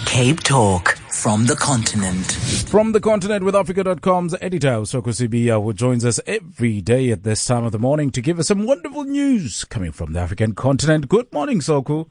Cape Talk from the continent. From the continent with Africa.com's editor, Soko Sibiya, who joins us every day at this time of the morning to give us some wonderful news coming from the African continent. Good morning, Soko.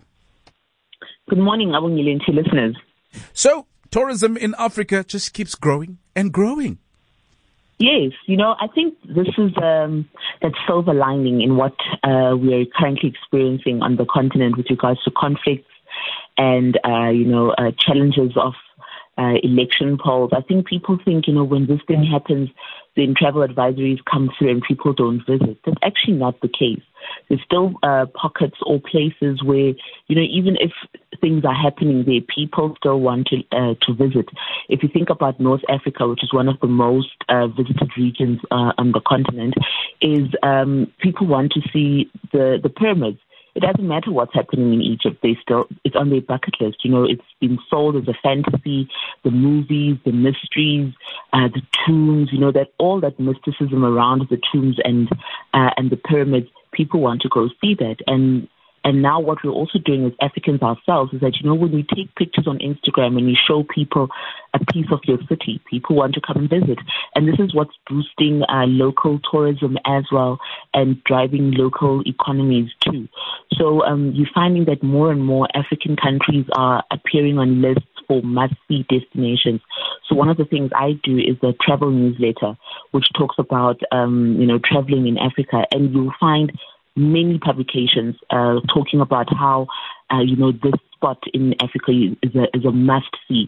Good morning, Abongile, to listeners. So, tourism in Africa just keeps growing and growing. Yes, I think this is that silver lining in what we are currently experiencing on the continent with regards to conflicts and, challenges of election polls. I think people think, when this thing happens, then travel advisories come through and people don't visit. That's actually not the case. There's still pockets or places where, even if things are happening there, people still want to visit. If you think about North Africa, which is one of the most visited regions on the continent, is people want to see the pyramids. It doesn't matter what's happening in Egypt. It's on their bucket list. It's been sold as a fantasy, the movies, the mysteries, the tombs, that all that mysticism around the tombs and the pyramids, people want to go see that. And now what we're also doing as Africans ourselves is that, when we take pictures on Instagram and you show people a piece of your city, people want to come and visit. And this is what's boosting local tourism as well and driving local economies too. So you're finding that more and more African countries are appearing on lists for must-see destinations. So one of the things I do is the travel newsletter, which talks about, traveling in Africa. And you'll find many publications talking about how, this spot in Africa is a must-see.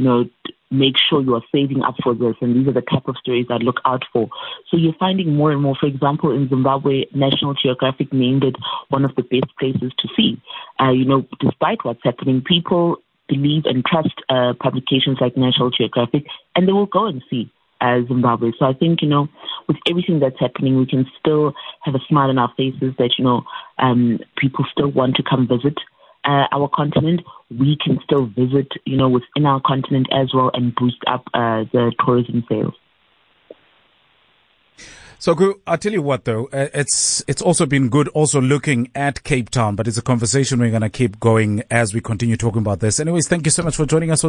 Make sure you are saving up for this, and these are the type of stories I look out for. So you're finding more and more, for example, in Zimbabwe, National Geographic named it one of the best places to see. Despite what's happening, people believe and trust publications like National Geographic, and they will go and see Zimbabwe. So I think, with everything that's happening, we can still have a smile on our faces that, people still want to come visit our continent. We can still visit, within our continent as well and boost up the tourism sales. So I'll tell you what, though, it's also been good also looking at Cape Town, but it's a conversation we're going to keep going as we continue talking about this. Anyways, thank you so much for joining us on